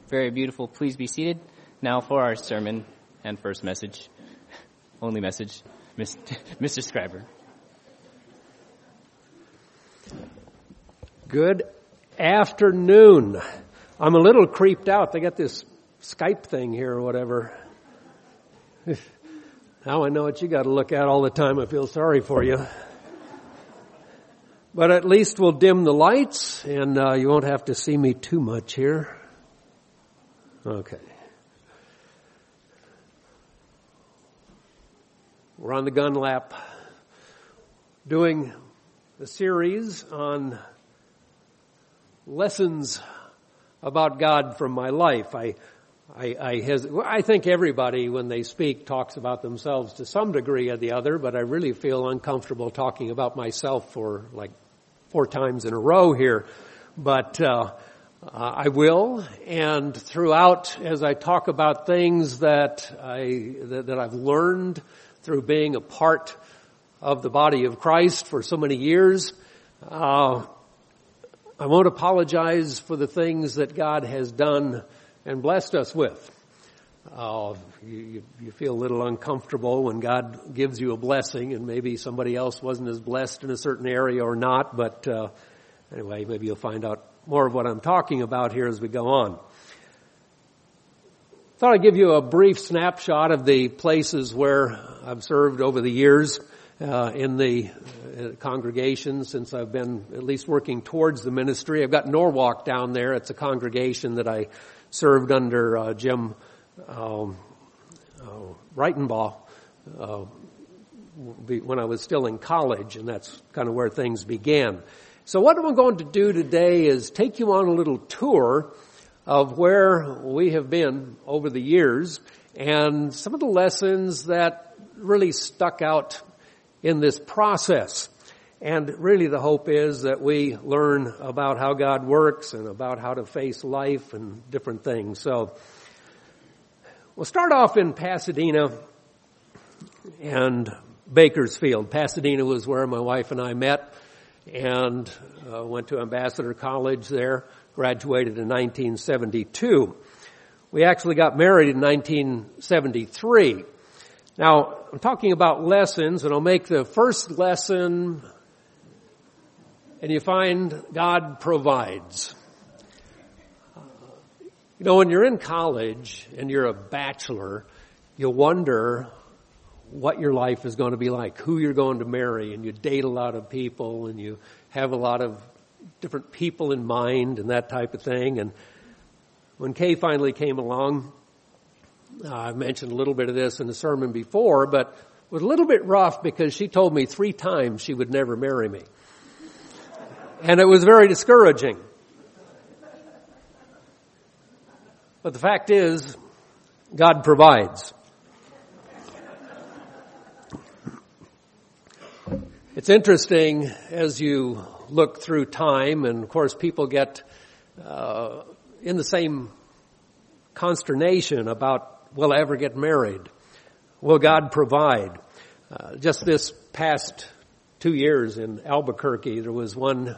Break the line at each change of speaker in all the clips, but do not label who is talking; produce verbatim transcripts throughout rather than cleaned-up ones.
Very beautiful. Please be seated. Now for our sermon and first message, only message, Mister Scriber.
Good afternoon. I'm a little creeped out. They got this Skype thing here or whatever. Now I know what you got to look at all the time. I feel sorry for you. But at least we'll dim the lights and uh, you won't have to see me too much here. Okay. We're on the gun lap doing the series on lessons about God from my life. I, I, I, has, I think everybody, when they speak, talks about themselves to some degree or the other, but I really feel uncomfortable talking about myself for like four times in a row here. But uh, uh, I will, and throughout, as I talk about things that I that, that I've learned through being a part of the body of Christ for so many years, uh, I won't apologize for the things that God has done and blessed us with. Uh, you, you feel a little uncomfortable when God gives you a blessing, and maybe somebody else wasn't as blessed in a certain area or not, but uh, anyway, maybe you'll find out more of what I'm talking about here as we go on. Thought I'd give you a brief snapshot of the places where I've served over the years uh, in the uh, congregation since I've been at least working towards the ministry. I've got Norwalk down there. It's a congregation that I served under uh, Jim um, uh, Reitenbaugh uh, when I was still in college, and that's kind of where things began. So what I'm going to do today is take you on a little tour of where we have been over the years and some of the lessons that really stuck out in this process. And really the hope is that we learn about how God works and about how to face life and different things. So we'll start off in Pasadena and Bakersfield. Pasadena was where my wife and I met and uh, went to Ambassador College there. Graduated in nineteen seventy-two. We actually got married in nineteen seventy-three. Now, I'm talking about lessons, and I'll make the first lesson, and you find God provides. You know, when you're in college and you're a bachelor, you wonder what your life is going to be like, who you're going to marry, and you date a lot of people, and you have a lot of different people in mind and that type of thing. And when Kay finally came along, uh, I mentioned a little bit of this in the sermon before, but it was a little bit rough because she told me three times she would never marry me. And it was very discouraging. But the fact is, God provides. It's interesting as you look through time, and of course people get uh, in the same consternation about, will I ever get married? Will God provide? Uh, just this past two years in Albuquerque, there was one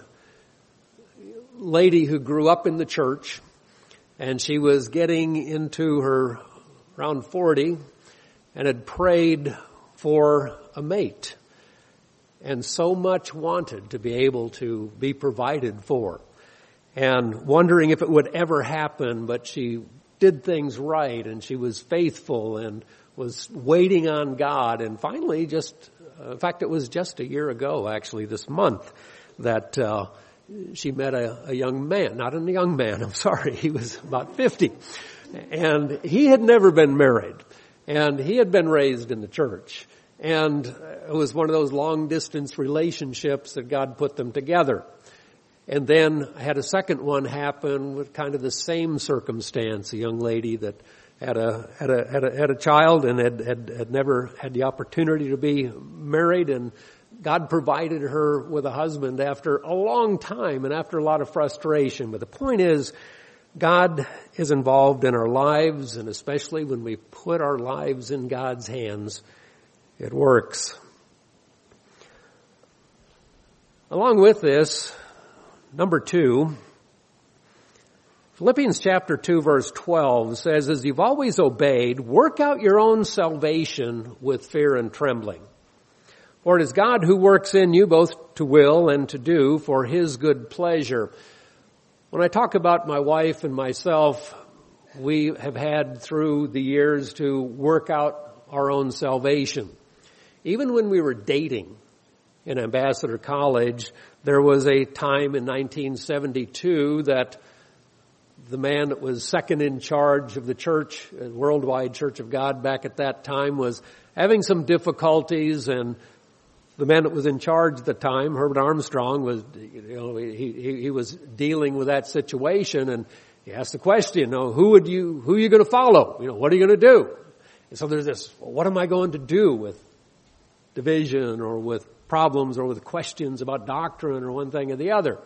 lady who grew up in the church, and she was getting into her around forty and had prayed for a mate. And so much wanted to be able to be provided for. And wondering if it would ever happen, but she did things right and she was faithful and was waiting on God. And finally, just, uh, in fact, it was just a year ago, actually, this month, that uh, she met a, a young man. Not a young man, I'm sorry, he was about fifty. And he had never been married. And he had been raised in the church. And it was one of those long-distance relationships that God put them together. And then I had a second one happen with kind of the same circumstance. A young lady that had a had a had a, had a child and had, had had never had the opportunity to be married, and God provided her with a husband after a long time and after a lot of frustration. But the point is, God is involved in our lives, and especially when we put our lives in God's hands, it works. Along with this, number two, Philippians chapter two verse twelve says, as you've always obeyed, work out your own salvation with fear and trembling. For it is God who works in you both to will and to do for His good pleasure. When I talk about my wife and myself, we have had through the years to work out our own salvation. Even when we were dating in Ambassador College, there was a time in nineteen seventy-two that the man that was second in charge of the church, Worldwide Church of God back at that time, was having some difficulties, and the man that was in charge at the time, Herbert Armstrong, was, you know, he, he, he was dealing with that situation, and he asked the question, you know, who would you, who are you going to follow? You know, what are you going to do? And so there's this, well, what am I going to do with division or with problems or with questions about doctrine or one thing or the other?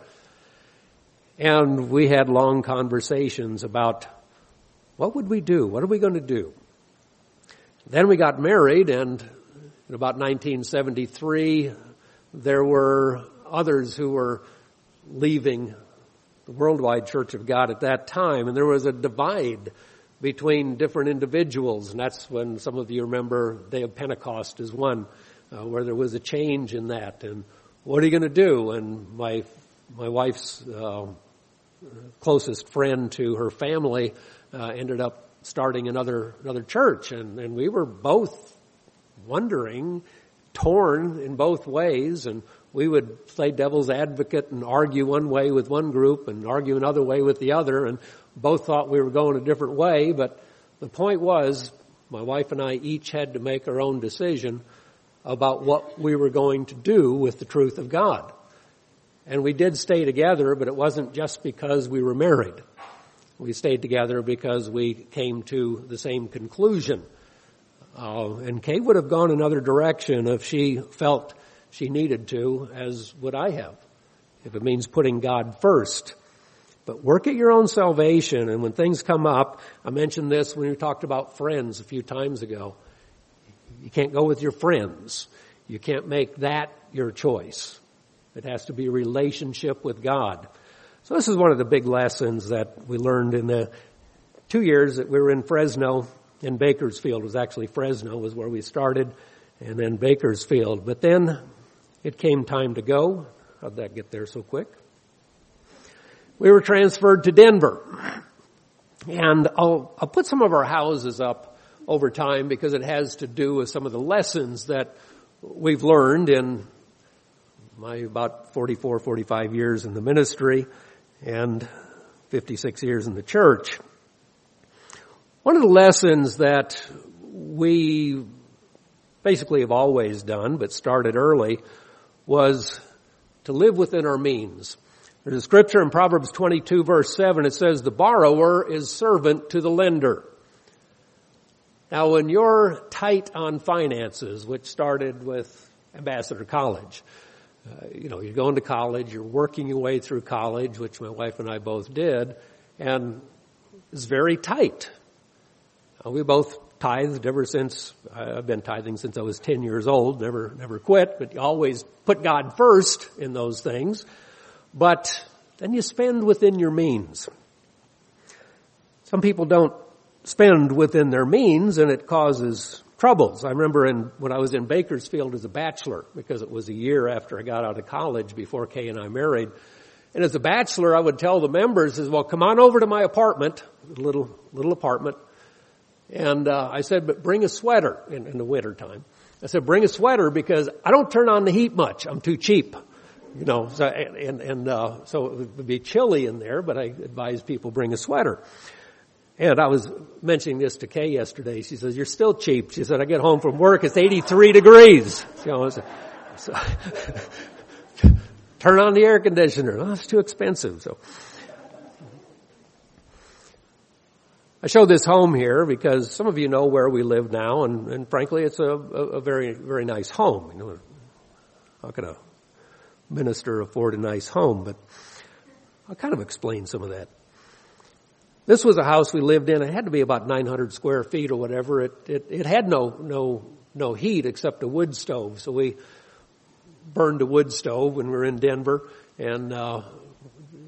And we had long conversations about what would we do? What are we going to do? Then we got married, and in about nineteen seventy-three, there were others who were leaving the Worldwide Church of God at that time, and there was a divide between different individuals, and that's when some of you remember Day of Pentecost is one, uh, where there was a change in that. And what are you going to do? And my my wife's uh, closest friend to her family uh, ended up starting another another church, and, and we were both wondering, torn in both ways, and we would play devil's advocate and argue one way with one group and argue another way with the other, and both thought we were going a different way. But the point was, my wife and I each had to make our own decision about what we were going to do with the truth of God. And we did stay together, but it wasn't just because we were married. We stayed together because we came to the same conclusion. Uh, and Kay would have gone another direction if she felt she needed to, as would I have, if it means putting God first. But work at your own salvation, and when things come up, I mentioned this when we talked about friends a few times ago. You can't go with your friends. You can't make that your choice. It has to be a relationship with God. So this is one of the big lessons that we learned in the two years that we were in Fresno. In Bakersfield, it was actually Fresno was where we started, and then Bakersfield. But then it came time to go. How'd that get there so quick? We were transferred to Denver. And I'll, I'll put some of our houses up over time because it has to do with some of the lessons that we've learned in my about forty-four, forty-five years in the ministry and fifty-six years in the church. One of the lessons that we basically have always done, but started early, was to live within our means. There's a scripture in Proverbs twenty-two verse seven. It says, the borrower is servant to the lender. Now when you're tight on finances, which started with Ambassador College, uh, you know, you're going to college, you're working your way through college, which my wife and I both did, and it's very tight. We both tithed ever since, I've been tithing since I was ten years old, never, never quit, but you always put God first in those things. But then you spend within your means. Some people don't spend within their means, and it causes troubles. I remember in, when I was in Bakersfield as a bachelor, because it was a year after I got out of college before Kay and I married. And as a bachelor, I would tell the members, is, well, come on over to my apartment, little, little apartment. And uh, I said, but bring a sweater in, in the winter time. I said, bring a sweater because I don't turn on the heat much. I'm too cheap, you know. So, and and uh, so it would be chilly in there, but I advise people bring a sweater. And I was mentioning this to Kay yesterday. She says, "You're still cheap." She said, "I get home from work, it's eighty-three degrees." You know, so, so turn on the air conditioner. Oh, it's too expensive. So. I show this home here because some of you know where we live now, and, and frankly, it's a, a, a very, very nice home. You know, how can a minister afford a nice home? But I'll kind of explain some of that. This was a house we lived in. It had to be about nine hundred square feet or whatever. It, it, it had no, no, no heat except a wood stove. So we burned a wood stove when we were in Denver, and uh,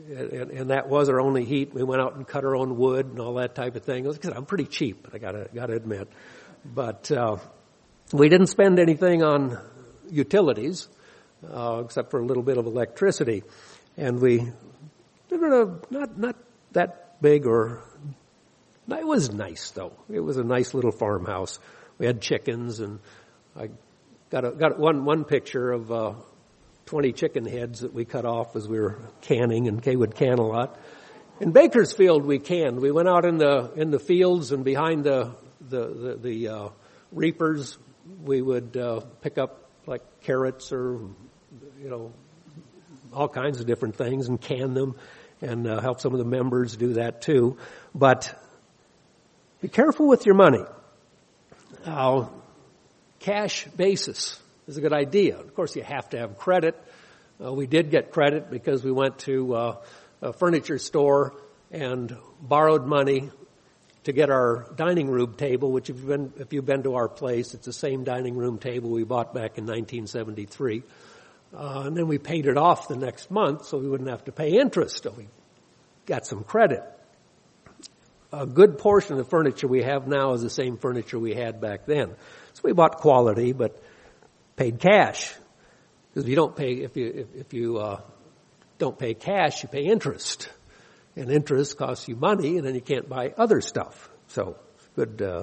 and, and that was our only heat. We went out and cut our own wood and all that type of thing. I'm pretty cheap, I gotta gotta admit. But uh, we didn't spend anything on utilities, uh, except for a little bit of electricity. And we lived in a not not that big or it was nice though. It was a nice little farmhouse. We had chickens, and I got a, got one one picture of uh, twenty chicken heads that we cut off as we were canning, and Kay would can a lot. In Bakersfield, we canned. We went out in the in the fields and behind the the the, the uh, reapers. We would uh, pick up like carrots or you know all kinds of different things and can them, and uh, help some of the members do that too. But be careful with your money. Uh, cash basis is a good idea. Of course, you have to have credit. Uh, we did get credit because we went to uh, a furniture store and borrowed money to get our dining room table, which if you've been, if you've been to our place, it's the same dining room table we bought back in nineteen seventy-three. Uh, and then we paid it off the next month so we wouldn't have to pay interest. So we got some credit. A good portion of the furniture we have now is the same furniture we had back then. So we bought quality, but paid cash. Because if you don't pay, if you if, if you uh, don't pay cash, you pay interest, and interest costs you money, and then you can't buy other stuff. So good. Uh,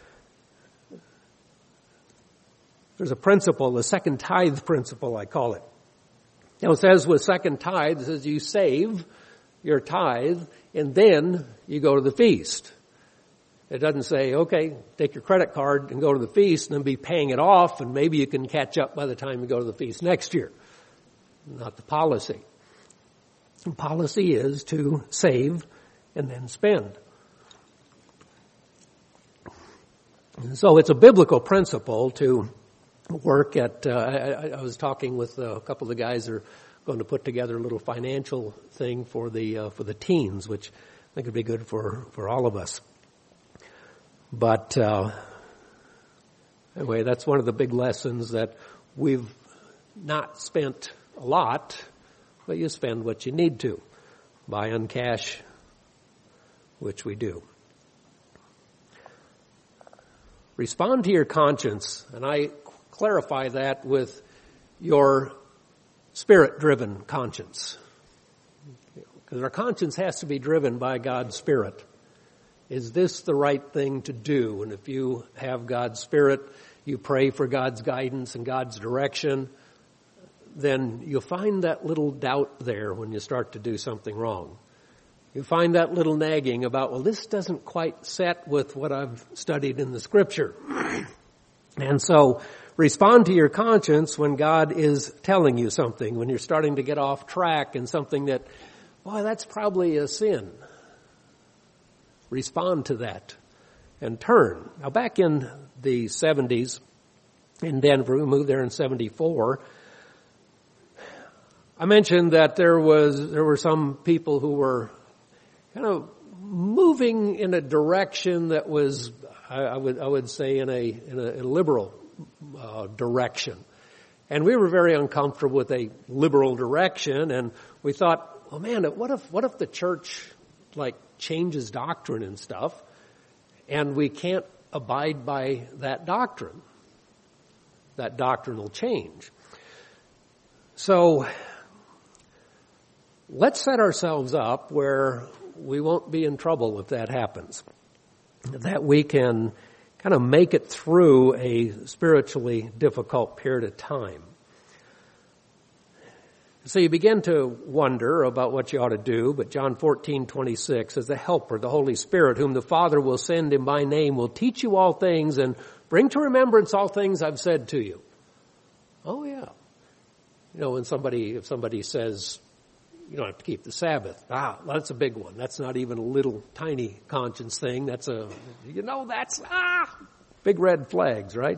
there's a principle, the second tithe principle, I call it. You know, it says with second tithe, it says you save your tithe, and then you go to the feast. It doesn't say, okay, take your credit card and go to the feast and then be paying it off, and maybe you can catch up by the time you go to the feast next year. Not the policy. The policy is to save and then spend. And so it's a biblical principle to work at, uh, I, I was talking with a couple of the guys who are going to put together a little financial thing for the uh, for the teens, which I think would be good for, for all of us. But uh, anyway, that's one of the big lessons, that we've not spent a lot, but you spend what you need to. Buy on cash, which we do. Respond to your conscience, and I clarify that with your Spirit-driven conscience. Because our conscience has to be driven by God's Spirit. Is this the right thing to do? And if you have God's Spirit, you pray for God's guidance and God's direction, then you'll find that little doubt there when you start to do something wrong. You find that little nagging about, well, this doesn't quite set with what I've studied in the Scripture. And so respond to your conscience when God is telling you something, when you're starting to get off track and something that, boy, that's probably a sin. Respond to that and turn. Now, back in the seventies in Denver, we moved there in seventy-four, I mentioned that there was there were some people who were kind of moving in a direction that was, I, I would I would say, in a in a, in a liberal uh, direction, and we were very uncomfortable with a liberal direction, and we thought, well, man, what if what if the church like changes doctrine and stuff, and we can't abide by that doctrine, that doctrinal change. So let's set ourselves up where we won't be in trouble if that happens, that we can kind of make it through a spiritually difficult period of time. So you begin to wonder about what you ought to do, but John fourteen twenty-six says, the Helper, the Holy Spirit, whom the Father will send in my name, will teach you all things and bring to remembrance all things I've said to you. Oh, yeah. You know, when somebody, if somebody says, you don't have to keep the Sabbath, ah, that's a big one. That's not even a little tiny conscience thing. That's a, you know, that's, ah, big red flags, right?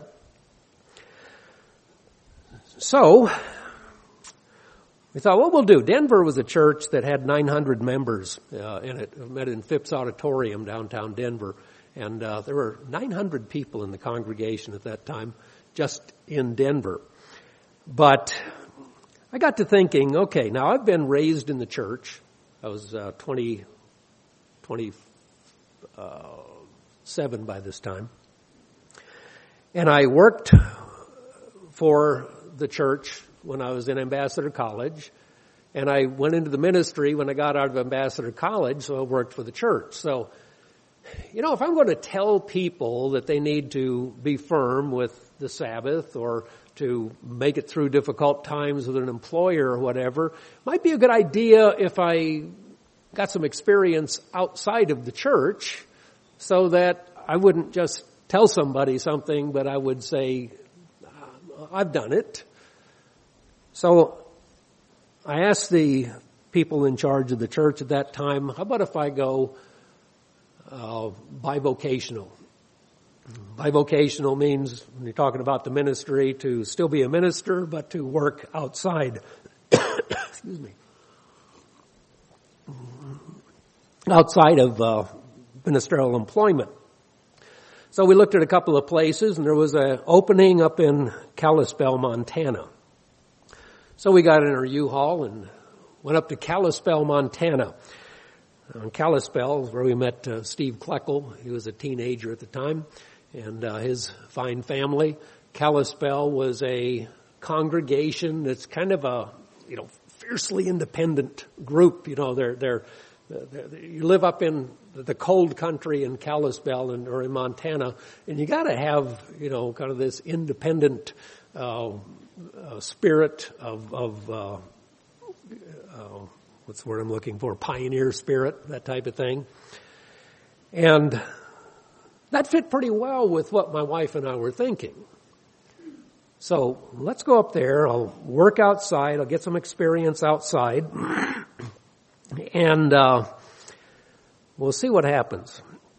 So we thought, what we'll do, Denver was a church that had nine hundred members uh, in it. We met in Phipps Auditorium, downtown Denver. And uh, there were nine hundred people in the congregation at that time, just in Denver. But I got to thinking, okay, now I've been raised in the church. I was uh, twenty, twenty-seven by this time. And I worked for the church when I was in Ambassador College. And I went into the ministry when I got out of Ambassador College, so I worked for the church. So, you know, if I'm going to tell people that they need to be firm with the Sabbath or to make it through difficult times with an employer or whatever, might be a good idea if I got some experience outside of the church so that I wouldn't just tell somebody something, but I would say, I've done it. So I asked the people in charge of the church at that time, how about if I go uh, bivocational? Bivocational means, when you're talking about the ministry, to still be a minister, but to work outside. Excuse me. Outside of uh, ministerial employment. So we looked at a couple of places, and there was an opening up in Kalispell, Montana. So we got in our U-Haul and went up to Kalispell, Montana. In Kalispell is where we met uh, Steve Kleckel. He was a teenager at the time, and uh, his fine family. Kalispell was a congregation that's kind of a, you know, fiercely independent group. You know, they're, they're, they're you live up in the cold country in Kalispell and, or in Montana, and you gotta have, you know, kind of this independent, uh, uh spirit of, of, uh, uh, what's the word I'm looking for? Pioneer spirit, that type of thing. And that fit pretty well with what my wife and I were thinking. So let's go up there. I'll work outside. I'll get some experience outside. And uh we'll see what happens.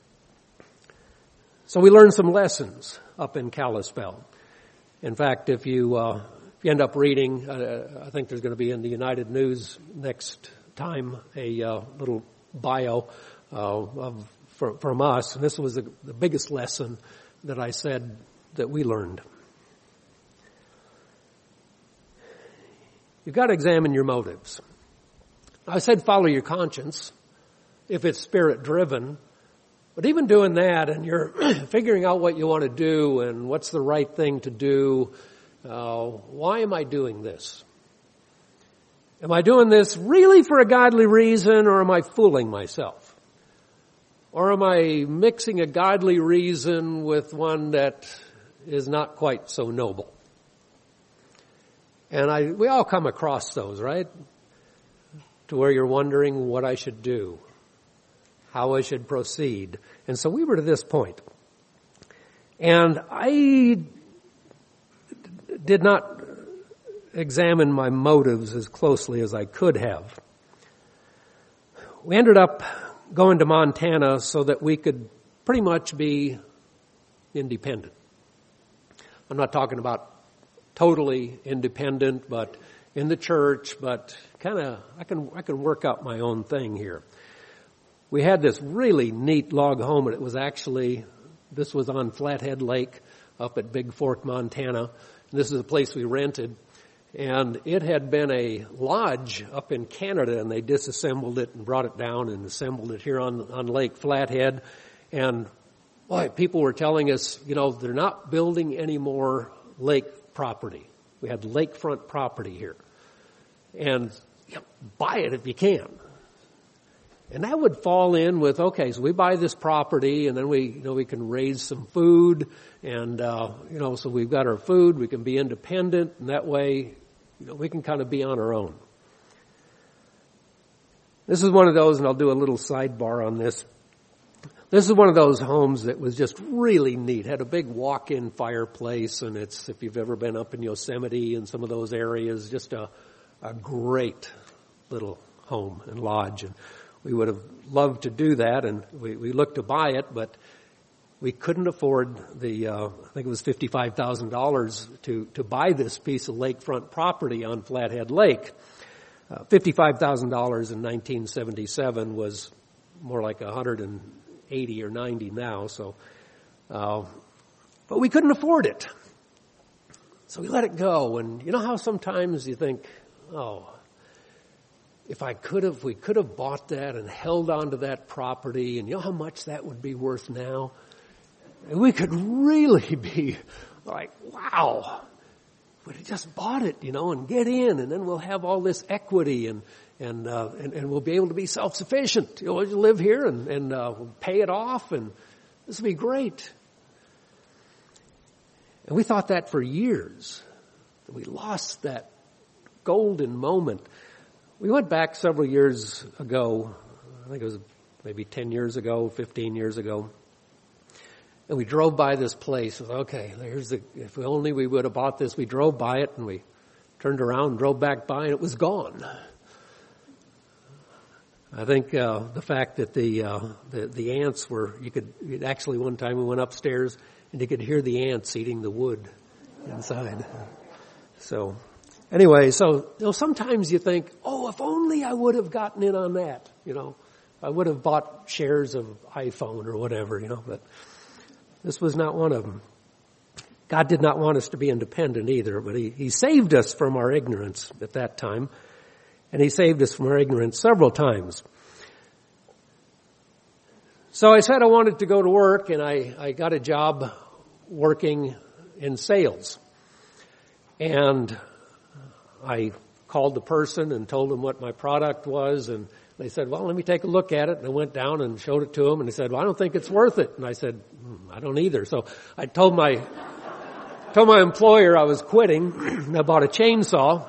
So we learned some lessons up in Kalispell. In fact, if you, uh, if you end up reading, uh, I think there's going to be in the United News next time a uh, little bio uh, of from, from us. And this was the, the biggest lesson that I said that we learned. You've got to examine your motives. I said follow your conscience if it's spirit driven. But even doing that and you're figuring out what you want to do and what's the right thing to do, uh, why am I doing this? Am I doing this really for a godly reason, or am I fooling myself? Or am I mixing a godly reason with one that is not quite so noble? And I, we all come across those, right? To where you're wondering what I should do, how I should proceed. And so we were to this point. And I did not examine my motives as closely as I could have. We ended up going to Montana so that we could pretty much be independent. I'm not talking about totally independent, but in the church, but kind of, I can, I can work out my own thing here. We had this really neat log home, and it was actually, this was on Flathead Lake up at Big Fork, Montana. And this is a place we rented. And it had been a lodge up in Canada, and they disassembled it and brought it down and assembled it here on, on Lake Flathead. And boy, people were telling us, you know, they're not building any more lake property. We had lakefront property here. And you know, buy it if you can. And that would fall in with, okay, so we buy this property, and then we, you know, we can raise some food, and, uh, you know, so we've got our food, we can be independent, and that way, you know, we can kind of be on our own. This is one of those, and I'll do a little sidebar on this. This is one of those homes that was just really neat. Had a big walk-in fireplace, and it's, if you've ever been up in Yosemite and some of those areas, just a, a great little home and lodge. And we would have loved to do that, and we, we looked to buy it, but we couldn't afford the, uh, I think it was fifty-five thousand dollars to, to buy this piece of lakefront property on Flathead Lake. Uh, fifty-five thousand dollars in nineteen seventy-seven was more like one hundred eighty or ninety now, so, uh, but we couldn't afford it. So we let it go, and you know how sometimes you think, oh, if I could have, we could have bought that and held on to that property, and you know how much that would be worth now? And we could really be like, wow, we'd have just bought it, you know, and get in, and then we'll have all this equity, and and uh, and, and we'll be able to be self-sufficient. You know, we'll live here and, and uh, we'll pay it off, and this will be great. And we thought that for years. We lost that golden moment. We went back several years ago, I think it was maybe ten years ago, fifteen years ago, and we drove by this place. Okay, here's the, if only we would have bought this. We drove by it, and we turned around and drove back by, and it was gone. I think uh, the fact that the, uh, the the ants were, you could, actually one time we went upstairs, and you could hear the ants eating the wood inside. So... Anyway, so, you know, sometimes you think, oh, if only I would have gotten in on that, you know. I would have bought shares of iPhone or whatever, you know, but this was not one of them. God did not want us to be independent either, but he, he saved us from our ignorance at that time, and he saved us from our ignorance several times. So I said I wanted to go to work, and I, I got a job working in sales. And I called the person and told them what my product was, and they said, well, let me take a look at it. And I went down and showed it to them, and they said, well, I don't think it's worth it. And I said, hmm, I don't either. So I told my told my employer I was quitting, and I bought a chainsaw.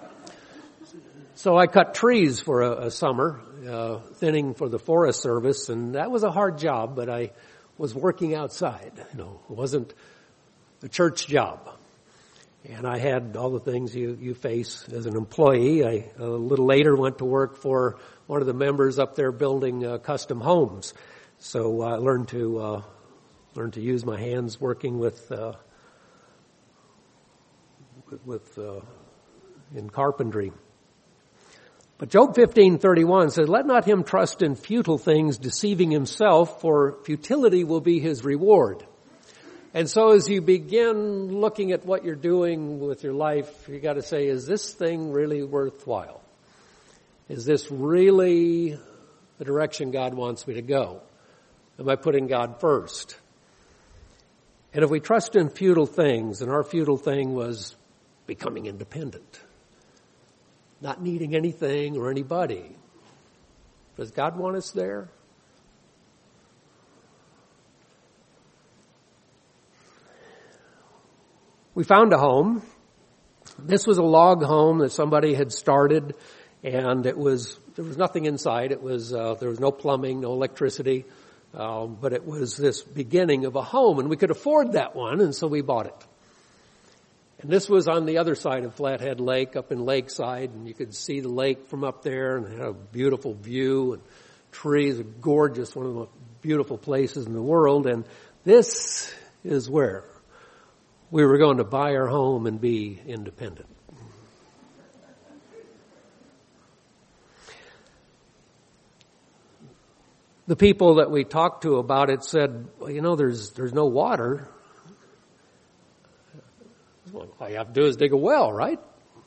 So I cut trees for a, a summer, uh, thinning for the Forest Service, and that was a hard job, but I was working outside. You know, it wasn't a church job. And I had all the things you, you face as an employee. I, a little later, went to work for one of the members up there building uh, custom homes. So I learned to uh, learned to use my hands working with uh, with uh, in carpentry. But Job fifteen thirty-one says, "Let not him trust in futile things, deceiving himself, for futility will be his reward." And so as you begin looking at what you're doing with your life, you got to say, is this thing really worthwhile? Is this really the direction God wants me to go? Am I putting God first? And if we trust in futile things, and our futile thing was becoming independent, not needing anything or anybody, does God want us there? We found a home. This was a log home that somebody had started, and it was, there was nothing inside. It was, uh, there was no plumbing, no electricity, um, but it was this beginning of a home, and we could afford that one, and so we bought it. And this was on the other side of Flathead Lake, up in Lakeside, and you could see the lake from up there, and it had a beautiful view, and trees, gorgeous, one of the most beautiful places in the world, and this is where we were going to buy our home and be independent. The people that we talked to about it said, well, you know, there's there's no water. Well, all you have to do is dig a well, right?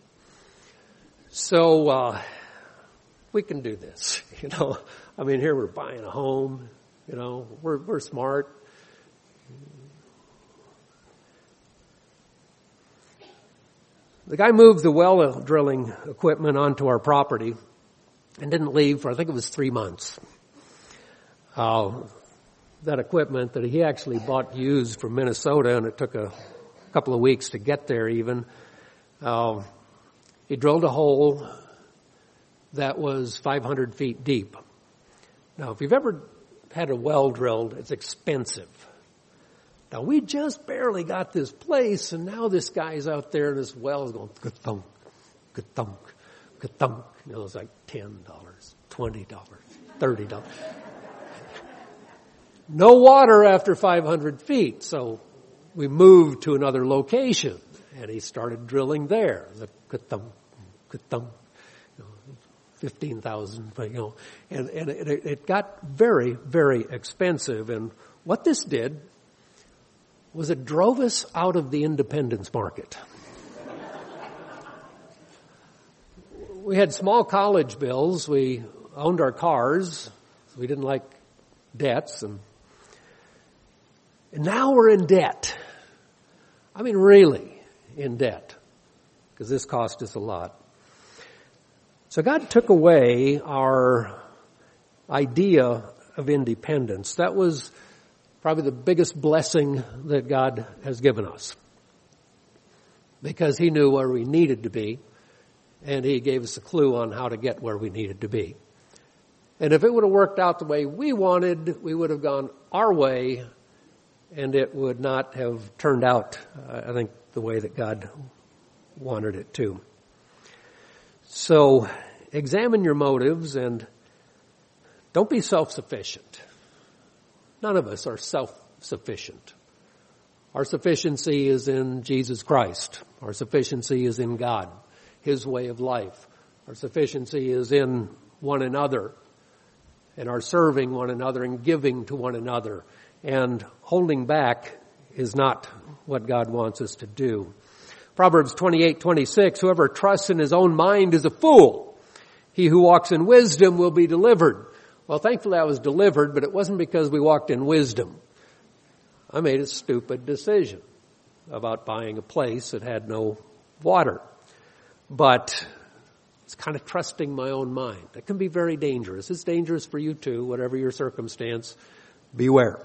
So uh we can do this, you know. I mean, here we're buying a home, you know, we're we're smart. The guy moved the well drilling equipment onto our property and didn't leave for, I think it was three months. Uh, that equipment that he actually bought used from Minnesota, and it took a couple of weeks to get there even. Uh, he drilled a hole that was five hundred feet deep. Now, if you've ever had a well drilled, it's expensive. Now, we just barely got this place, and now this guy's out there, and this well is going, ka-thunk, ka-thunk, ka-thunk. You know, it's like ten dollars, twenty dollars, thirty dollars. No water after five hundred feet, so we moved to another location, and he started drilling there. The ka-thunk, ka-thunk, you know, fifteen thousand, you know, and, and it, it got very, very expensive. And what this did was it drove us out of the independence market. we had small college bills. We owned our cars. We didn't like debts. And, and now we're in debt. I mean, really in debt, because this cost us a lot. So God took away our idea of independence. That was probably the biggest blessing that God has given us, because He knew where we needed to be, and He gave us a clue on how to get where we needed to be. And if it would have worked out the way we wanted, we would have gone our way, and it would not have turned out, uh, I think, the way that God wanted it to. So examine your motives and don't be self-sufficient. None of us are self-sufficient. Our sufficiency is in Jesus Christ. Our sufficiency is in God, His way of life. Our sufficiency is in one another, and our serving one another and giving to one another. And holding back is not what God wants us to do. Proverbs twenty-eight twenty-six, whoever trusts in his own mind is a fool. He who walks in wisdom will be delivered. Well, thankfully I was delivered, but it wasn't because we walked in wisdom. I made a stupid decision about buying a place that had no water. But it's kind of trusting my own mind. That can be very dangerous. It's dangerous for you too, whatever your circumstance. Beware.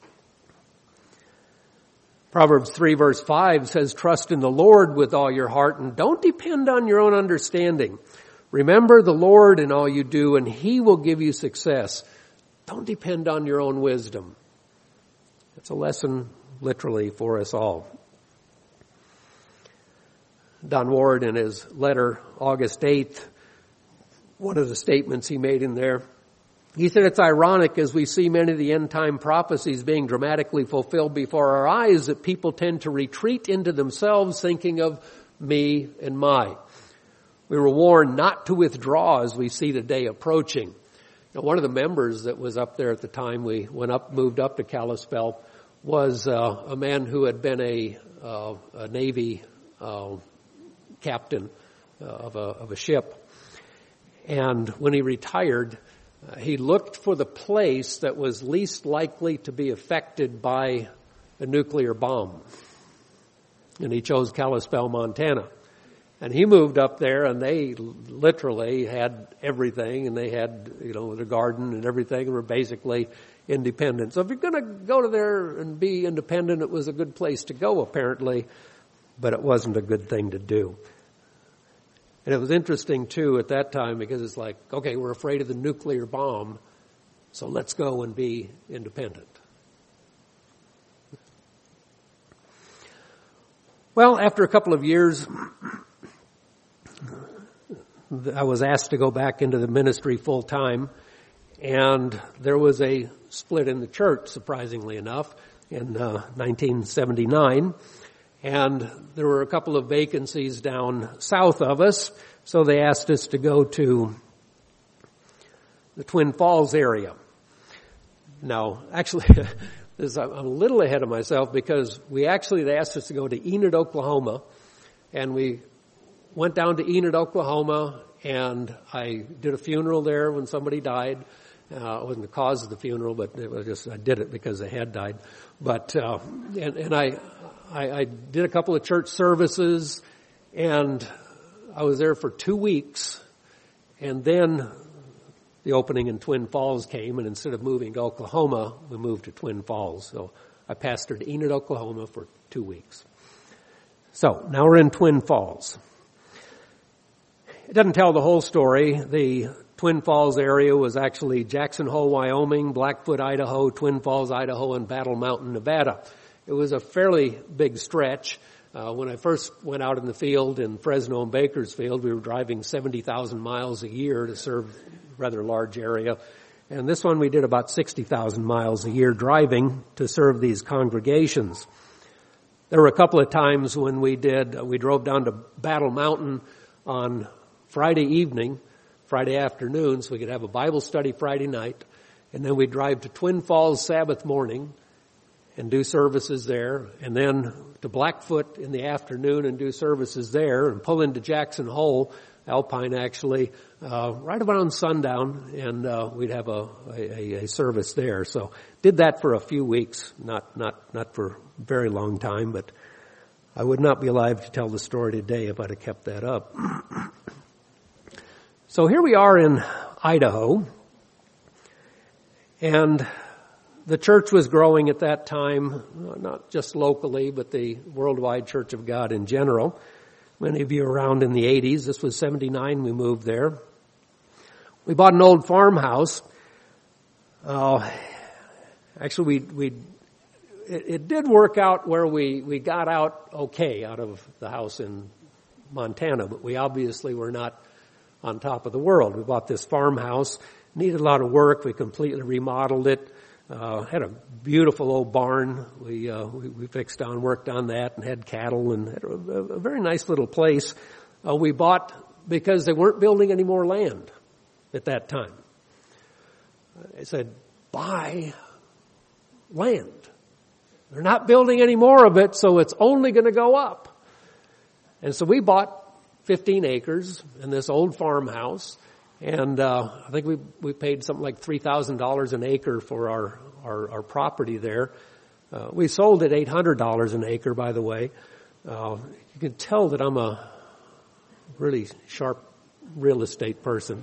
Proverbs three verse five says, trust in the Lord with all your heart and don't depend on your own understanding. Remember the Lord in all you do and He will give you success. Don't depend on your own wisdom. It's a lesson literally for us all. Don Ward in his letter August eighth, one of the statements he made in there, he said, it's ironic as we see many of the end time prophecies being dramatically fulfilled before our eyes that people tend to retreat into themselves thinking of me and my. We were warned not to withdraw as we see the day approaching. Now, one of the members that was up there at the time we went up, moved up to Kalispell was uh, a man who had been a, uh, a Navy uh, captain uh, of, a, of a ship. And when he retired, Uh, he looked for the place that was least likely to be affected by a nuclear bomb. And he chose Kalispell, Montana. And he moved up there and they literally had everything and they had, you know, the garden and everything. They were basically independent. So if you're going to go to there and be independent, it was a good place to go apparently, but it wasn't a good thing to do. And it was interesting, too, at that time because it's like, okay, we're afraid of the nuclear bomb, so let's go and be independent. Well, after a couple of years, I was asked to go back into the ministry full time, and there was a split in the church, surprisingly enough, in uh, nineteen seventy-nine. And there were a couple of vacancies down south of us, so they asked us to go to the Twin Falls area. Now, actually, this, I'm a little ahead of myself because we actually, they asked us to go to Enid, Oklahoma, and we went down to Enid, Oklahoma, and I did a funeral there when somebody died. Uh, it wasn't the cause of the funeral, but it was just, I did it because they had died. But, uh, and, and I, I, I did a couple of church services, and I was there for two weeks, and then the opening in Twin Falls came, and instead of moving to Oklahoma, we moved to Twin Falls. So I pastored Enid, Oklahoma for two weeks. So now we're in Twin Falls. It doesn't tell the whole story. The Twin Falls area was actually Jackson Hole, Wyoming, Blackfoot, Idaho, Twin Falls, Idaho, and Battle Mountain, Nevada. It was a fairly big stretch. Uh, when I first went out in the field in Fresno and Bakersfield, we were driving seventy thousand miles a year to serve a rather large area. And this one we did about sixty thousand miles a year driving to serve these congregations. There were a couple of times when we did, uh, we drove down to Battle Mountain on Friday evening, Friday afternoon, so we could have a Bible study Friday night. And then we'd drive to Twin Falls Sabbath morning and do services there, and then to Blackfoot in the afternoon and do services there, and pull into Jackson Hole Alpine actually, uh, right around sundown, and uh, we'd have a, a, a service there. So did that for a few weeks, not not not for a very long time, but I would not be alive to tell the story today if I'd have kept that up. So here we are in Idaho, and the church was growing at that time, not just locally, but the Worldwide Church of God in general. Many of you are around in the eighties. This was seventy-nine we moved there. We bought an old farmhouse. Uh, actually, we, we it, it did work out where we, we got out okay out of the house in Montana, but we obviously were not on top of the world. We bought this farmhouse, needed a lot of work. We completely remodeled it. Uh, had a beautiful old barn. We, uh, we, we fixed on, worked on that, and had cattle, and had a, a very nice little place. Uh, we bought because they weren't building any more land at that time. I said, buy land. They're not building any more of it, so it's only going to go up. And so we bought fifteen acres in this old farmhouse. And uh, I think we we paid something like three thousand dollars an acre for our our, our property there. Uh, we sold it eight hundred dollars an acre, by the way. Uh, you can tell that I'm a really sharp real estate person.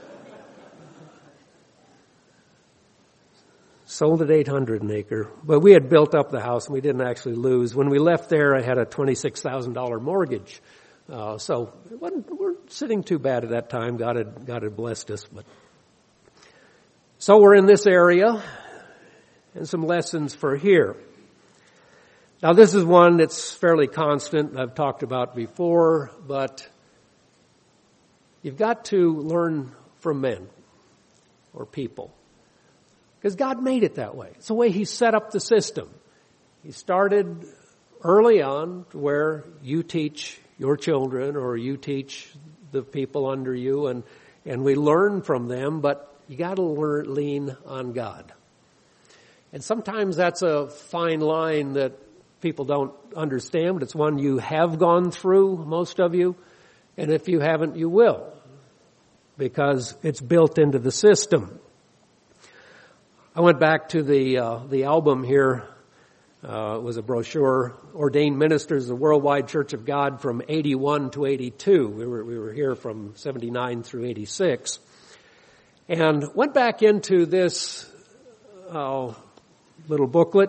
Sold at eight hundred dollars an acre, but we had built up the house and we didn't actually lose. When we left there, I had a twenty-six thousand dollars mortgage. Uh, so it wasn't, we weren't sitting too bad at that time. God had, God had blessed us. But so we're in this area, and some lessons for here. Now this is one that's fairly constant, I've talked about before, but you've got to learn from men or people. Because God made it that way. It's the way He set up the system. He started early on to where you teach your children or you teach the people under you, and, and we learn from them, but you got to learn, lean on God. And sometimes that's a fine line that people don't understand, but it's one you have gone through, most of you, and if you haven't, you will, because it's built into the system. I went back to the uh, the album here. Uh, it was a brochure, Ordained Ministers of the Worldwide Church of God from eighty-one to eighty-two. We were we were here from seventy-nine through eighty-six, and went back into this uh, little booklet,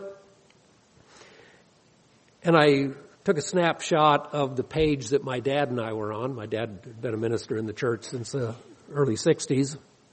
and I took a snapshot of the page that my dad and I were on. My dad had been a minister in the church since the early sixties.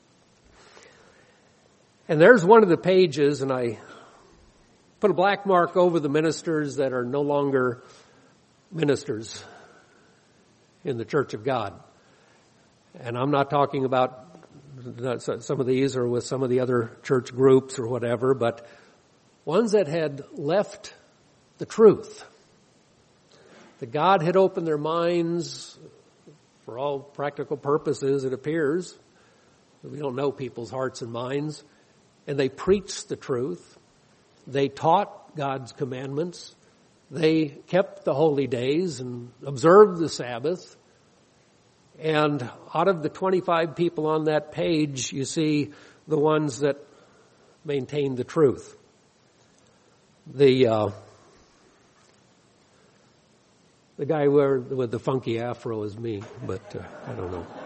And there's one of the pages, and I put a black mark over the ministers that are no longer ministers in the Church of God. And I'm not talking about some of these or with some of the other church groups or whatever, but ones that had left the truth. That God had opened their minds for all practical purposes, it appears. We don't know people's hearts and minds. And they preached the truth. They taught God's commandments. They kept the holy days and observed the Sabbath. And out of the twenty-five people on that page, you see the ones that maintained the truth. The uh, the guy with the funky afro is me, but uh, I don't know.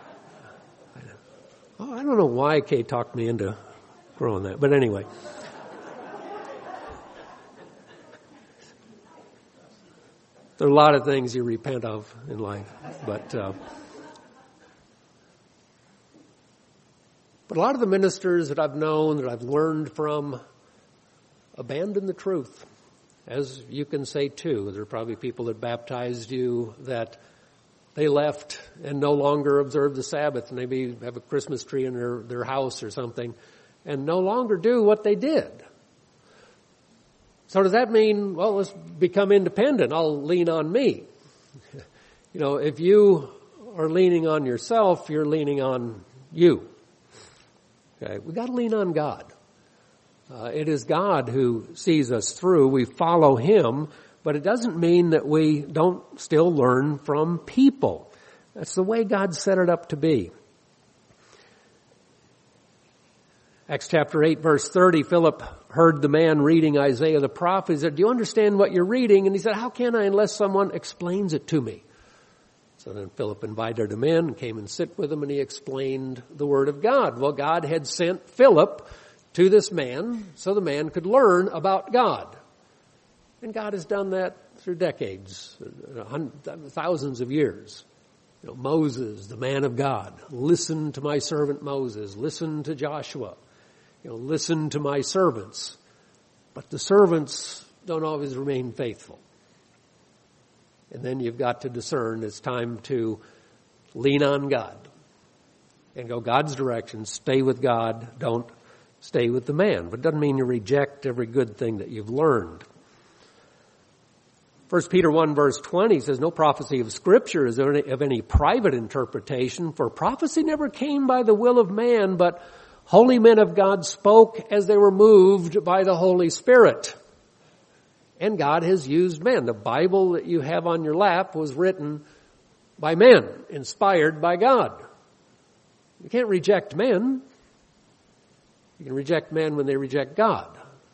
Oh, I don't know why Kay talked me into growing that, but anyway. There are a lot of things you repent of in life, but uh, but a lot of the ministers that I've known, that I've learned from, abandoned the truth, as you can say too. There are probably people that baptized you that they left and no longer observe the Sabbath, and maybe have a Christmas tree in their, their house or something, and no longer do what they did. So does that mean, well, let's become independent? I'll lean on me. You know, if you are leaning on yourself, you're leaning on you. Okay, we got to lean on God. Uh, it is God who sees us through. We follow Him, but it doesn't mean that we don't still learn from people. That's the way God set it up to be. Acts chapter eight, verse thirty, Philip heard the man reading Isaiah the prophet. He said, do you understand what you're reading? And he said, how can I unless someone explains it to me? So then Philip invited him in and came and sit with him, and he explained the word of God. Well, God had sent Philip to this man so the man could learn about God. And God has done that through decades, thousands of years. You know, Moses, the man of God, listen to my servant Moses, listen to Joshua, you know, listen to my servants. But the servants don't always remain faithful. And then you've got to discern it's time to lean on God and go God's direction. Stay with God. Don't stay with the man. But it doesn't mean you reject every good thing that you've learned. First Peter one verse twenty says, no prophecy of Scripture is of any private interpretation, for prophecy never came by the will of man, but holy men of God spoke as they were moved by the Holy Spirit. And God has used men. The Bible that you have on your lap was written by men, inspired by God. You can't reject men. You can reject men when they reject God.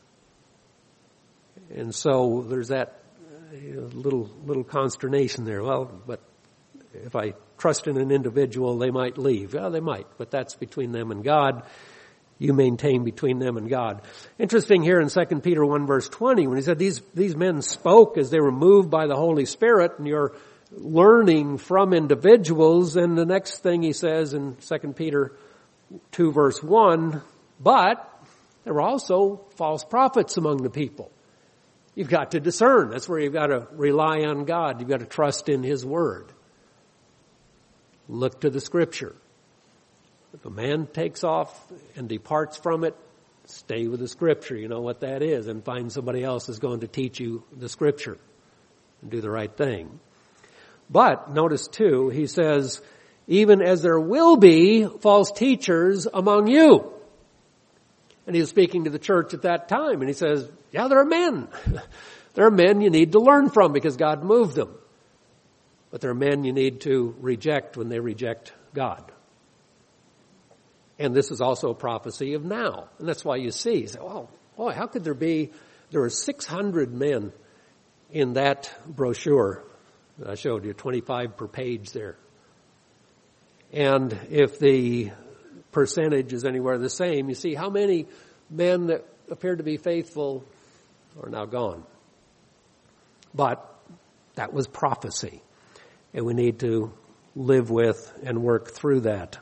And so there's that you know, little little consternation there. Well, but if I trust in an individual, they might leave. Yeah, they might, but that's between them and God. You maintain between them and God. Interesting here in Second Peter one verse twenty, when he said these, these men spoke as they were moved by the Holy Spirit, and you're learning from individuals, and the next thing he says in Second Peter two verse one, but there were also false prophets among the people. You've got to discern. That's where you've got to rely on God. You've got to trust in His Word. Look to the Scripture. If a man takes off and departs from it, stay with the Scripture. You know what that is, and find somebody else who's going to teach you the Scripture and do the right thing. But notice too, he says, even as there will be false teachers among you. And he was speaking to the church at that time, and he says, yeah, there are men. There are men you need to learn from because God moved them. But there are men you need to reject when they reject God. And this is also a prophecy of now. And that's why you see, you say, oh, boy, how could there be, there are six hundred men in that brochure that I showed you, twenty-five per page there. And if the percentage is anywhere the same, you see how many men that appeared to be faithful are now gone. But that was prophecy. And we need to live with and work through that.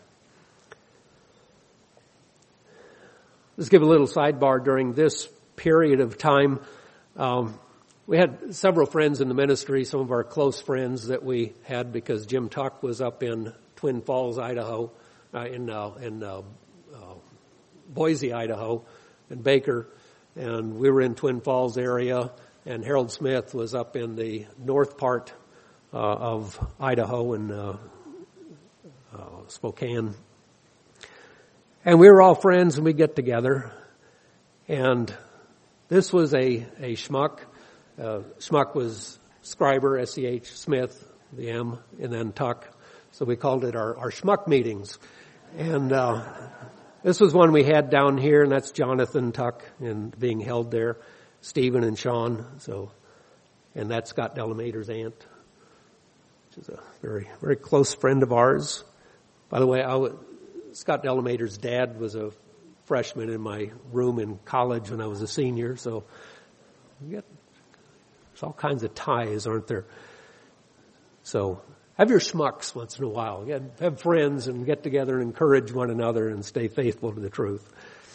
Let's give a little sidebar. During this period of time, um, we had several friends in the ministry, some of our close friends that we had because Jim Tuck was up in Twin Falls, Idaho, uh, in, uh, in uh, uh, Boise, Idaho, and Baker, and we were in Twin Falls area, and Harold Smith was up in the north part uh, of Idaho in uh, uh, Spokane. And we were all friends, and we get together. And this was a, a schmuck. Uh, schmuck was Scriber, S C H, Smith, the M, and then Tuck. So we called it our, our schmuck meetings. And uh, this was one we had down here, and that's Jonathan Tuck and being held there. Stephen and Sean. So, and that's Scott Delamater's aunt, which is a very, very close friend of ours. By the way, I would, Scott Delamater's dad was a freshman in my room in college when I was a senior, so we got, there's all kinds of ties, aren't there? So have your schmucks once in a while. Have friends and get together and encourage one another and stay faithful to the truth.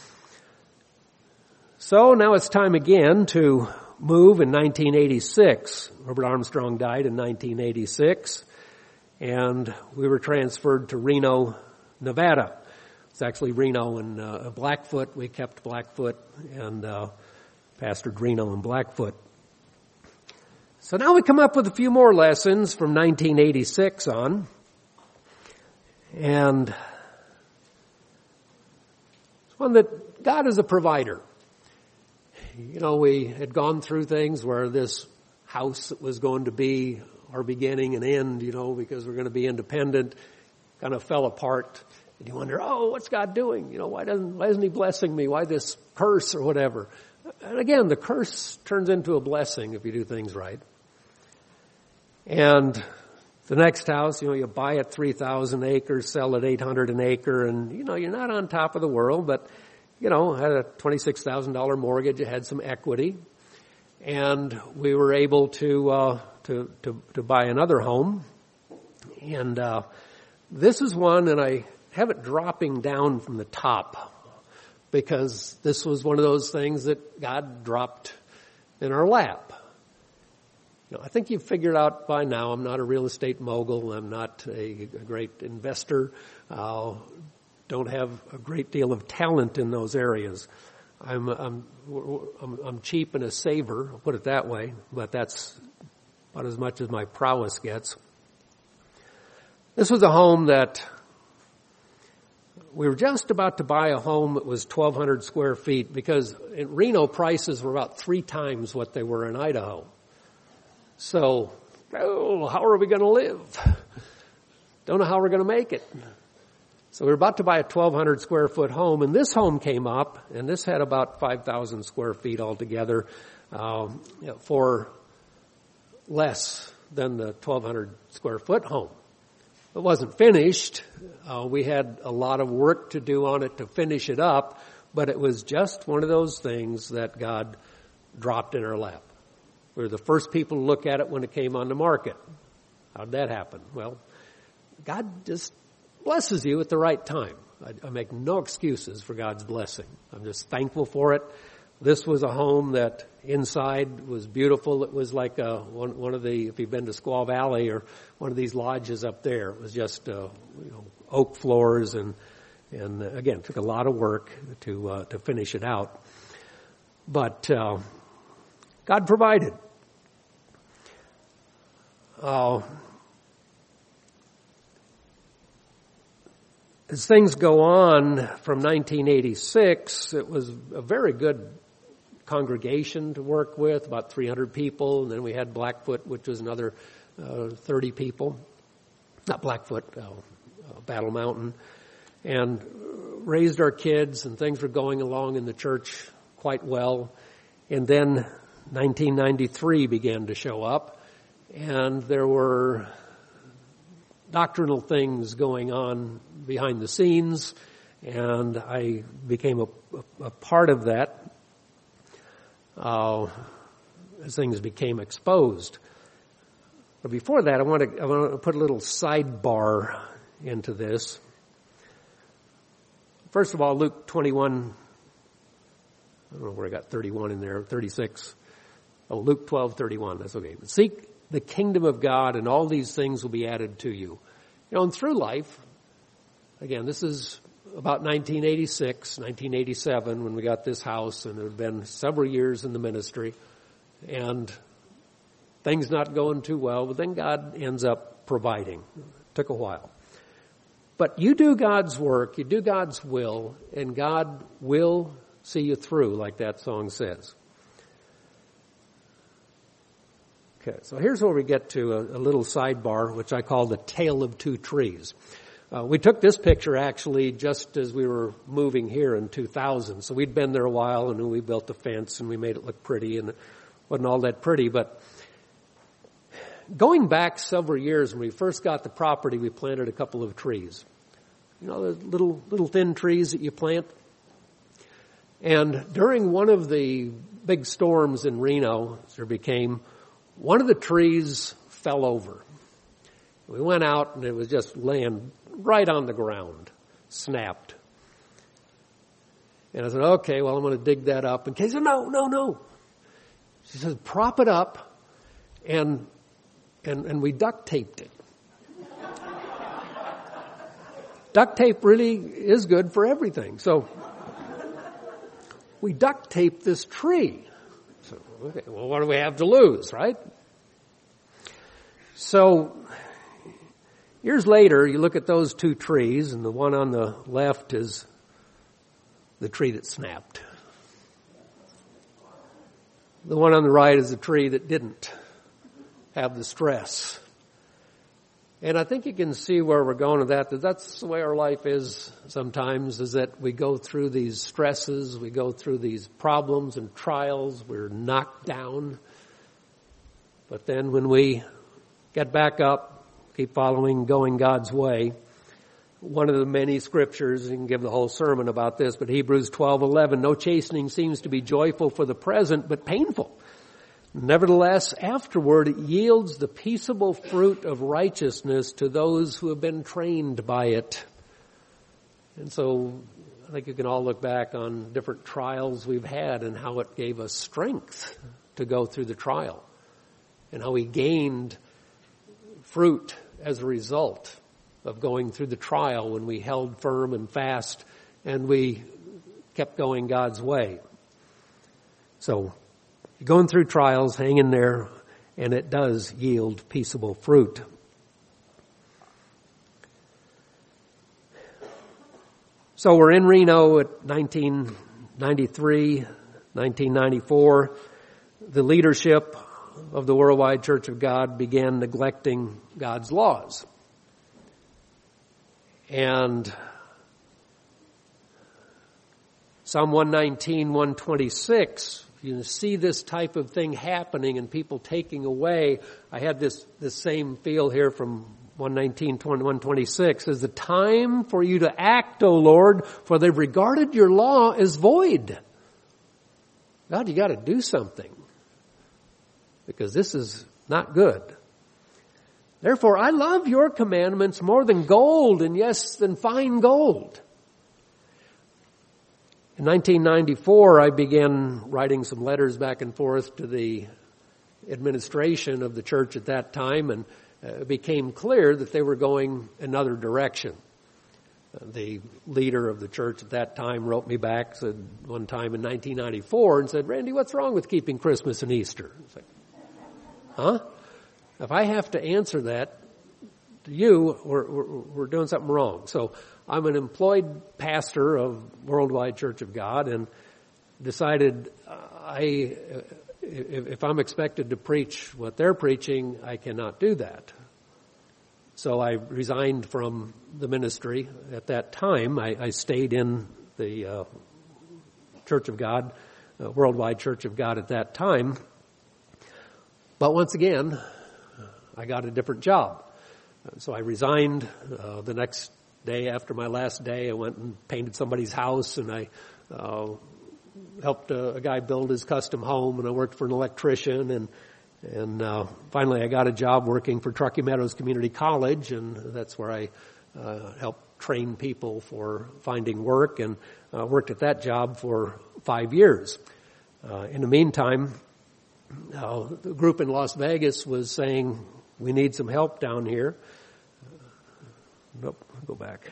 So now it's time again to move in nineteen eighty-six. Robert Armstrong died in nineteen eighty-six, and we were transferred to Reno, Nevada. It's actually Reno and uh, Blackfoot. We kept Blackfoot and uh, pastored Reno and Blackfoot. So now we come up with a few more lessons from nineteen eighty-six on. And it's one that God is a provider. You know, we had gone through things where this house that was going to be our beginning and end, you know, because we're going to be independent, kind of fell apart. And you wonder, oh, what's God doing? You know, why doesn't, why isn't he blessing me? Why this curse or whatever? And again, the curse turns into a blessing if you do things right. And the next house, you know, you buy at three thousand acres, sell at eight hundred an acre, and, you know, you're not on top of the world, but, you know, had a twenty-six thousand dollars mortgage, you had some equity, and we were able to, uh, to, to, to buy another home. And, uh, this is one, and I have it dropping down from the top, because this was one of those things that God dropped in our lap. You know, I think you've figured out by now I'm not a real estate mogul. I'm not a, a great investor. Uh, don't have a great deal of talent in those areas. I'm, I'm, I'm, I'm cheap and a saver, I'll put it that way, but that's about as much as my prowess gets. This was a home that we were just about to buy a home that was twelve hundred square feet, because in Reno prices were about three times what they were in Idaho. So, oh, how are we going to live? Don't know how we're going to make it. So we were about to buy a twelve hundred square foot home, and this home came up, and this had about five thousand square feet altogether, um, you know, for less than the twelve hundred square foot home. It wasn't finished. Uh, we had a lot of work to do on it to finish it up, but it was just one of those things that God dropped in our lap. We were the first people to look at it when it came on the market. How'd that happen? Well, God just blesses you at the right time. I, I make no excuses for God's blessing. I'm just thankful for it. This was a home that inside was beautiful. It was like a, one, one of the, if you've been to Squaw Valley or one of these lodges up there, it was just uh, you know, oak floors, and and uh, again, it took a lot of work to uh, to finish it out. But uh, God provided. Uh, as things go on from nineteen eighty-six, it was a very good congregation to work with, about three hundred people, and then we had Blackfoot, which was another uh, thirty people. Not Blackfoot, uh, uh, Battle Mountain. And raised our kids, and things were going along in the church quite well. And then nineteen ninety-three began to show up. And there were doctrinal things going on behind the scenes, and I became a, a, a part of that uh, as things became exposed. But before that, I want to I want to put a little sidebar into this. First of all, Luke twenty-one, I don't know where I got thirty-one in there, thirty-six. Oh, Luke twelve thirty-one, that's okay. Seek the kingdom of God, and all these things will be added to you. You know, and through life, again, this is about nineteen eighty-six, nineteen eighty-seven, when we got this house, and it had been several years in the ministry, and things not going too well, but then God ends up providing. It took a while. But you do God's work, you do God's will, and God will see you through, like that song says. Okay, so here's where we get to a, a little sidebar, which I call the tale of two trees. Uh, we took this picture actually just as we were moving here in two thousand. So we'd been there a while, and we built the fence, and we made it look pretty, and it wasn't all that pretty. But going back several years, when we first got the property, we planted a couple of trees. You know, the little little thin trees that you plant. And during one of the big storms in Reno, there became one of the trees fell over. We went out, and it was just laying right on the ground, snapped. And I said, okay, well, I'm going to dig that up. And Kay said, no, no, no. She says, prop it up, and and and we duct taped it. Duct tape really is good for everything. So we duct taped this tree. So, okay, well, what do we have to lose, right? So years later, you look at those two trees, and the one on the left is the tree that snapped. The one on the right is the tree that didn't have the stress. And I think you can see where we're going with that, that that's the way our life is sometimes, is that we go through these stresses, we go through these problems and trials, we're knocked down. But then when we get back up, keep following, going God's way, one of the many scriptures, you can give the whole sermon about this, but Hebrews twelve eleven, no chastening seems to be joyful for the present, but painful. Nevertheless, afterward it yields the peaceable fruit of righteousness to those who have been trained by it. And so I think you can all look back on different trials we've had and how it gave us strength to go through the trial and how we gained fruit as a result of going through the trial when we held firm and fast and we kept going God's way. So you're going through trials, hang in there, and it does yield peaceable fruit. So we're in Reno at nineteen ninety-three, nineteen ninety-four. The leadership of the Worldwide Church of God began neglecting God's laws. And Psalm one nineteen, one twenty-six, you see this type of thing happening and people taking away. I had this, this same feel here from one nineteen, one twenty-six. Is the time for you to act, O Lord, for they've regarded your law as void. God, you got to do something because this is not good. Therefore, I love your commandments more than gold, and yes, than fine gold. In nineteen ninety-four, I began writing some letters back and forth to the administration of the church at that time, and it became clear that they were going another direction. The leader of the church at that time wrote me back, said one time in nineteen ninety-four, and said, Randy, what's wrong with keeping Christmas and Easter? I was like, huh? If I have to answer that to you, we're, we're, we're doing something wrong. So I'm an employed pastor of Worldwide Church of God and decided I, if, if I'm expected to preach what they're preaching, I cannot do that. So I resigned from the ministry at that time. I, I stayed in the uh, Church of God, uh, Worldwide Church of God at that time. But once again, I got a different job. So I resigned. Uh, the next day after my last day, I went and painted somebody's house, and I uh, helped a, a guy build his custom home, and I worked for an electrician, and and uh, finally I got a job working for Truckee Meadows Community College, and that's where I uh, helped train people for finding work, and uh, worked at that job for five years. Uh, in the meantime, uh, the group in Las Vegas was saying, we need some help down here. Nope, go back.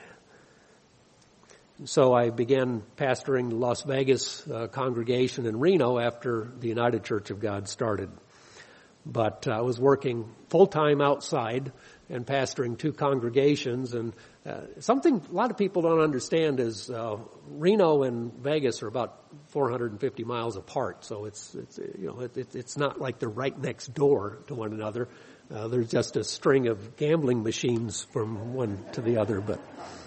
So I began pastoring the Las Vegas uh, congregation in Reno after the United Church of God started. But uh, I was working full-time outside and pastoring two congregations. And uh, something a lot of people don't understand is uh, Reno and Vegas are about four hundred fifty miles apart. So it's, it's you know, it, it, it's not like they're right next door to one another. Uh, there's just a string of gambling machines from one to the other, but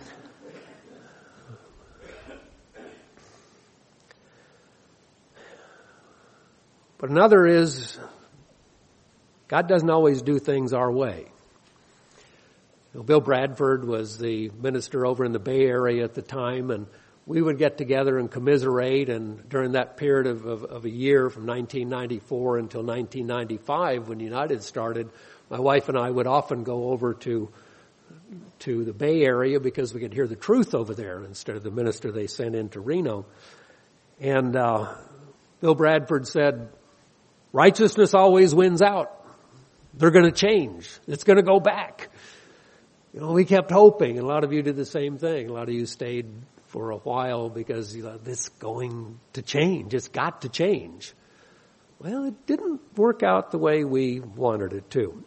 but another is God doesn't always do things our way. You know, Bill Bradford was the minister over in the Bay Area at the time, and we would get together and commiserate, and during that period of, of, of a year from nineteen ninety-four until nineteen ninety-five when United started, my wife and I would often go over to to the Bay Area because we could hear the truth over there instead of the minister they sent into Reno. And uh, Bill Bradford said, righteousness always wins out. They're going to change. It's going to go back. You know, we kept hoping, and a lot of you did the same thing. A lot of you stayed for a while because you know, this is going to change. It's got to change. Well, it didn't work out the way we wanted it to.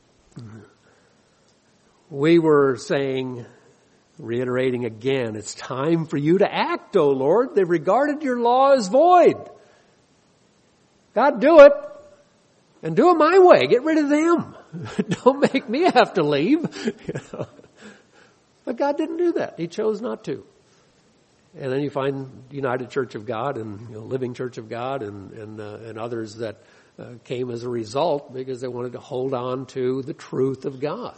We were saying, reiterating again, it's time for you to act, O Lord. They've regarded your law as void. God, do it. and do it my way. Get rid of them. Don't make me have to leave. You know? But God didn't do that. He chose not to. And then you find United Church of God and you know, Living Church of God and and, uh, and others that uh, came as a result because they wanted to hold on to the truth of God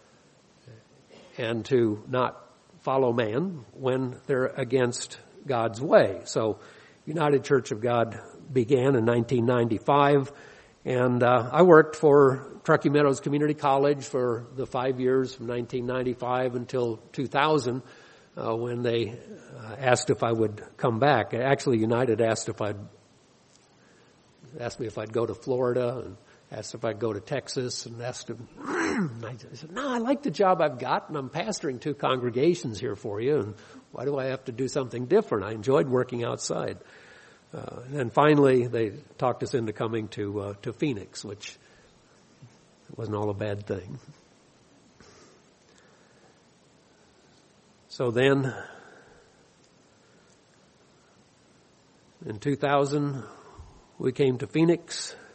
and to not follow man when they're against God's way. So United Church of God began in nineteen ninety-five, and uh, I worked for Truckee Meadows Community College for the five years from nineteen ninety-five until two thousand, uh, when they uh, asked if I would come back. Actually, United asked if I'd asked me if I'd go to Florida, and asked if I'd go to Texas, and asked him. I said, "No, I like the job I've got, and I'm pastoring two congregations here for you, and why do I have to do something different? I enjoyed working outside." Uh, and then finally, they talked us into coming to uh, to Phoenix, which wasn't all a bad thing. So then, in two thousand, we came to Phoenix.